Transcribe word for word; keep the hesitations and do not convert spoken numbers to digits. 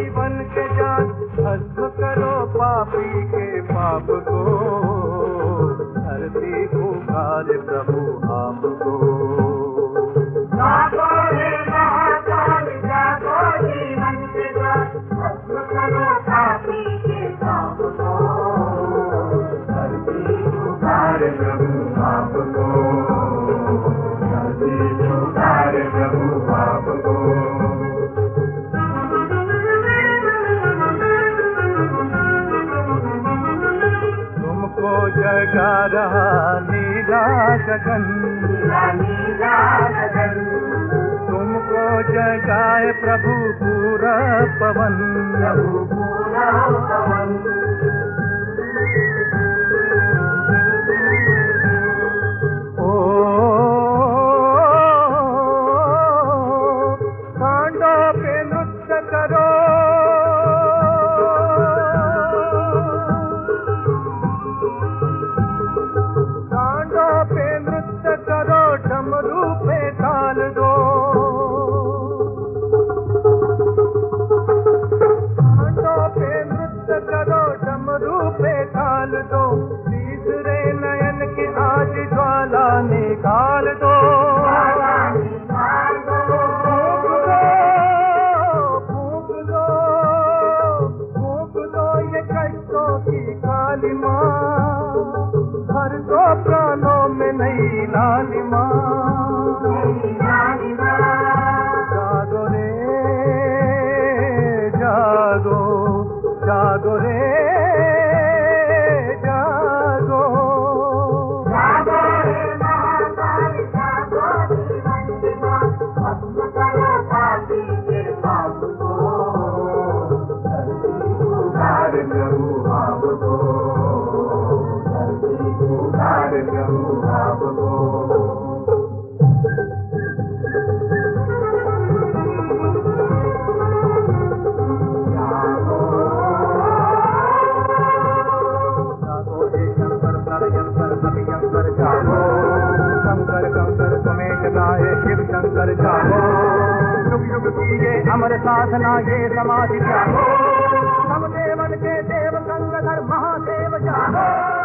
जीवन के जात, भस्म करो पापी के पाप को, धरती पुकारे प्रभु आपको। जागो हे महाकाल जागो जीवन के जात, भस्म करो पापी के पाप को, धरती पुकारे प्रभु आपको, धरती पुकारे प्रभु आपको। तुमको जगा रहा नीला गगन, नीला गगन, तुमको जगाए प्रभु पूरा पवन, प्रभु पूरा पवन। ओ कांडों पे नृत्य करो, कांडों पे नृत्य करो, डमरू पे ताल दो, कांडों पे नृत्य करो, डमरू पे ताल दो, तीसरे नयन की आज ज्वाला निकाल दो, फूंक दो, फूंक दो ये कष्टों की कालिमा, भर दो प्राणों में नई लालिमा। जागो रे जागो, जागो रे जागो, जागो हे महाकाल जागो जीवन के जात, भस्म करो पापी के पाप को, धरती पुकारे प्रभु आपको, धरती पुकारे प्रभु आपको। जागो हे शंकर प्रलयंकर अभियंकर जागो, शंकर कंकर तुम्हें जगाए शिव शंकर जागो, युग युग की ये अमर साधना ये समाधि जागो, सब देवन के देव गंगाधर महादेव जागो।